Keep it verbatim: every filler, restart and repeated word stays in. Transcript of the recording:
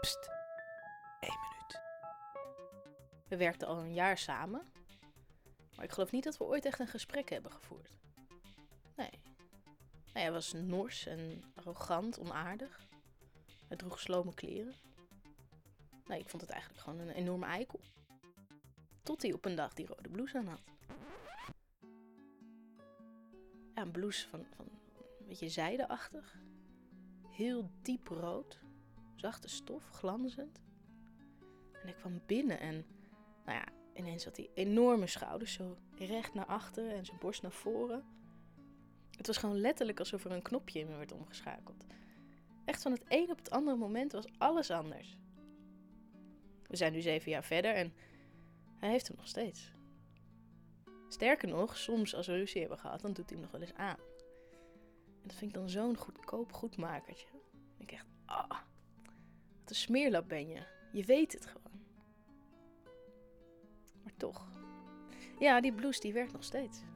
Pst, één minuut. We werkten al een jaar samen, maar ik geloof niet dat we ooit echt een gesprek hebben gevoerd. Nee. Nou, hij was nors en arrogant, onaardig. Hij droeg slome kleren. Nee, ik vond het eigenlijk gewoon een enorme eikel. Tot hij op een dag die rode blouse aan had. Ja, een blouse van, van een beetje zijdeachtig. Heel diep rood. Zachte stof, glanzend. En ik kwam binnen en, nou ja, ineens had hij enorme schouders, zo recht naar achteren en zijn borst naar voren. Het was gewoon letterlijk alsof er een knopje in me werd omgeschakeld. Echt van het een op het andere moment was alles anders. We zijn nu zeven jaar verder en hij heeft hem nog steeds. Sterker nog, soms als we ruzie hebben gehad, dan doet hij hem nog wel eens aan. En dat vind ik dan zo'n goedkoop goedmakertje. Ik denk echt, ah, wat een smeerlap ben je. Je weet het gewoon. Maar toch. Ja, die blouse die werkt nog steeds.